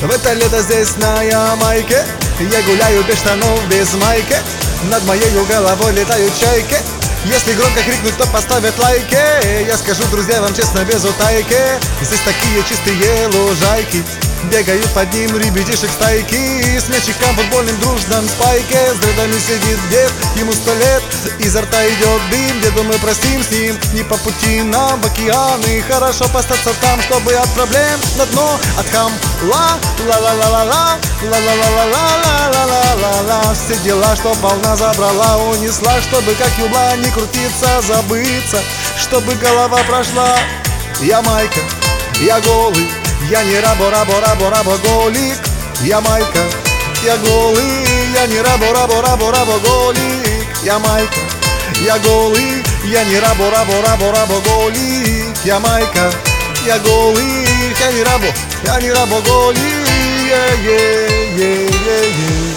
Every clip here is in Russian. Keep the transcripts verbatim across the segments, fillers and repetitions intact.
В это лето здесь на Ямайке я гуляю без штанов, без майки. Над моей головой летают чайки. Если громко крикнуть, то поставят лайки. Я скажу, друзья, вам честно, без утайки, здесь такие чистые лужайки. Бегают под ним ребятишек стайки. С мячиком футбольным дружном спайке. С дредами сидит дед, ему сто лет. Изо рта идет дым, деду мы простим с ним. Не по пути нам в океаны. Хорошо остаться там, чтобы от проблем на дно. От хам ла ла ла ла ла ла ла ла ла ла ла ла ла ла ла. Все дела, что волна забрала, унесла. Чтобы как юла не крутиться, забыться, чтобы голова прошла. Ямайка, я голый, я не рабо, рабо, рабо, рабо, голик. Ямайка, я голый, я не рабо, рабо, рабо, рабо, голик. Ямайка, я голый, я не рабо, рабо, рабо, рабо, голик. Ямайка, я голый, я не рабо, я не рабо, голик. Yeah, yeah, yeah, yeah, yeah.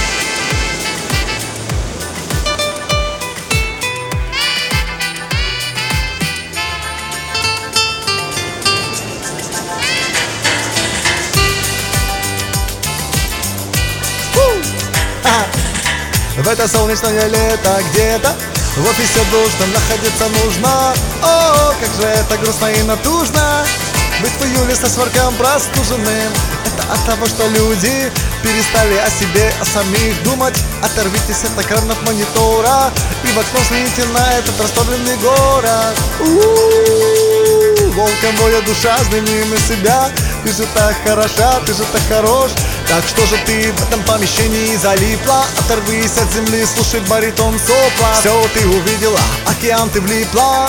В это солнечное лето где-то в офисе душном находиться нужно. О, как же это грустно и натужно быть в июле со сварком простуженным. Это от того, что люди перестали о себе, о самих думать. Оторвитесь от экранов монитора и в окно взгляните на этот расслабленный город. У-у-у, волком воя душа, взгляни на себя. Ты же так хороша, ты же так хорош. Так что же ты в этом помещении залипла? Оторвись от земли, слушай баритон сопла. Все ты увидела, океан ты влипла.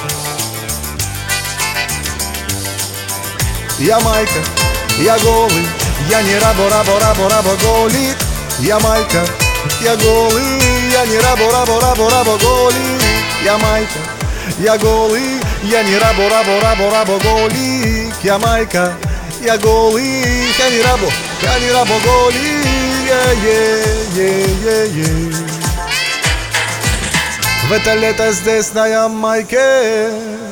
Ямайка, я голый, я не рабо, рабо, рабо, рабо, голик. Ямайка, я голый, я не рабо, рабо, рабо, рабо, голик. Ямайка, я голый, я не рабо, рабо, рабо, рабо, голик. Ямайка, я голый, я не рабо, я не рабо, голик. Yeah, yeah, yeah, yeah, yeah. В это лето здесь на Ямайке